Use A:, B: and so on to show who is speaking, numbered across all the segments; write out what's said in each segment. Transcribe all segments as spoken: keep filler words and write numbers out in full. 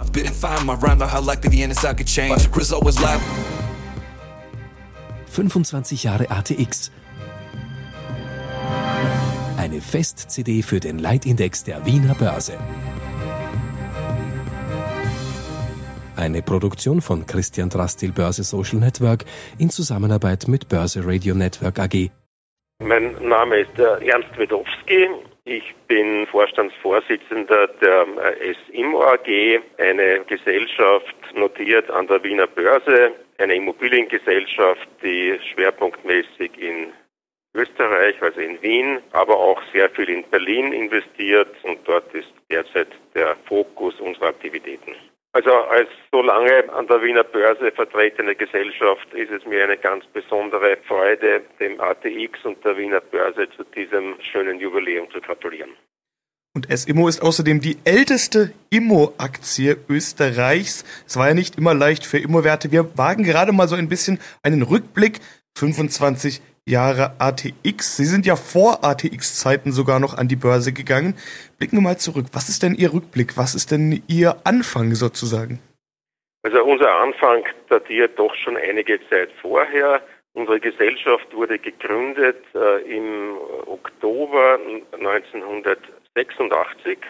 A: I've been fine, my rhyme, how likely the innocent could change. Result was live.
B: fünfundzwanzig Jahre A T X. Eine Fest-C D für den Leitindex der Wiener Börse. Eine Produktion von Christian Drastil Börse Social Network in Zusammenarbeit mit Börse Radio Network A G.
C: Mein Name ist Ernst Wedowski. Ich bin Vorstandsvorsitzender der S I M O A G, eine Gesellschaft notiert an der Wiener Börse, eine Immobiliengesellschaft, die schwerpunktmäßig in Österreich, also in Wien, aber auch sehr viel in Berlin investiert und dort ist derzeit der Fokus unserer Aktivitäten. Also als so lange an der Wiener Börse vertretene Gesellschaft ist es mir eine ganz besondere Freude, dem A T X und der Wiener Börse zu diesem schönen Jubiläum zu gratulieren.
D: Und S I M O ist außerdem die älteste Immo-Aktie Österreichs. Es war ja nicht immer leicht für Immo-Werte. Wir wagen gerade mal so ein bisschen einen Rückblick. fünfundzwanzig Jahre A T X. Sie sind ja vor A T X-Zeiten sogar noch an die Börse gegangen. Blicken wir mal zurück. Was ist denn Ihr Rückblick? Was ist denn Ihr Anfang sozusagen?
C: Also unser Anfang datiert doch schon einige Zeit vorher. Unsere Gesellschaft wurde gegründet äh, im Oktober neunzehnhundertsechsundachtzig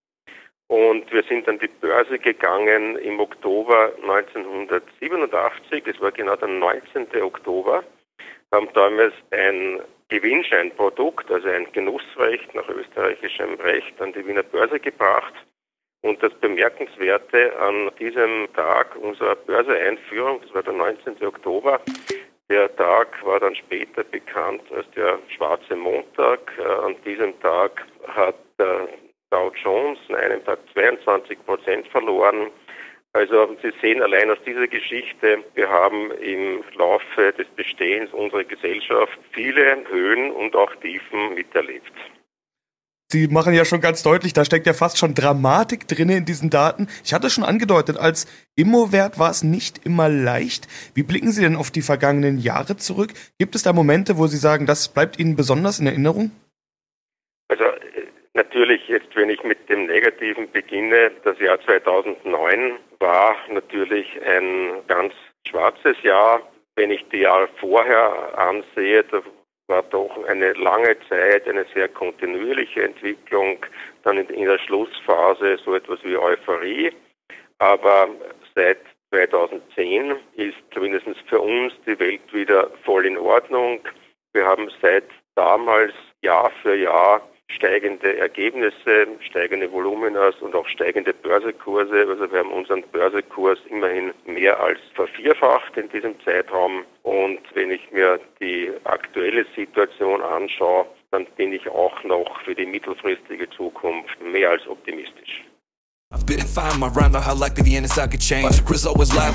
C: und wir sind an die Börse gegangen im Oktober neunzehnhundertsiebenundachtzig. Das war genau der neunzehnten Oktober. Haben damals ein Gewinnscheinprodukt, also ein Genussrecht nach österreichischem Recht, an die Wiener Börse gebracht. Und das Bemerkenswerte an diesem Tag unserer Börseeinführung, das war der neunzehnten Oktober, der Tag war dann später bekannt als der Schwarze Montag. An diesem Tag hat der Dow Jones an einem Tag zweiundzwanzig Prozent verloren. Also Sie sehen allein aus dieser Geschichte, wir haben im Laufe des Bestehens unserer Gesellschaft viele Höhen und auch Tiefen miterlebt.
D: Sie machen ja schon ganz deutlich, da steckt ja fast schon Dramatik drin in diesen Daten. Ich hatte schon angedeutet, als Immo-Wert war es nicht immer leicht. Wie blicken Sie denn auf die vergangenen Jahre zurück? Gibt es da Momente, wo Sie sagen, das bleibt Ihnen besonders in Erinnerung?
C: Also natürlich, jetzt wenn ich mit dem Negativen beginne, das Jahr zweitausendneun war natürlich ein ganz schwarzes Jahr. Wenn ich die Jahre vorher ansehe, da war doch eine lange Zeit eine sehr kontinuierliche Entwicklung, dann in, in der Schlussphase so etwas wie Euphorie. Aber seit zweitausendzehn ist zumindest für uns die Welt wieder voll in Ordnung. Wir haben seit damals Jahr für Jahr steigende Ergebnisse, steigende Volumina und auch steigende Börsekurse. Also wir haben unseren Börsekurs immerhin mehr als vervierfacht in diesem Zeitraum. Und wenn ich mir die aktuelle Situation anschaue, dann bin ich auch noch für die mittelfristige Zukunft mehr als optimistisch.
A: I've been fine, my rhyme, how likely the innocent could change. Result was live.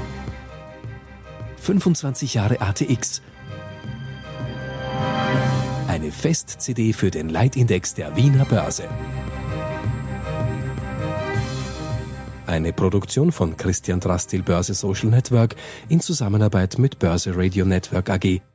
B: fünfundzwanzig Jahre A T X. Eine Fest-C D für den Leitindex der Wiener Börse. Eine Produktion von Christian Drastil Börse Social Network in Zusammenarbeit mit Börse Radio Network A G.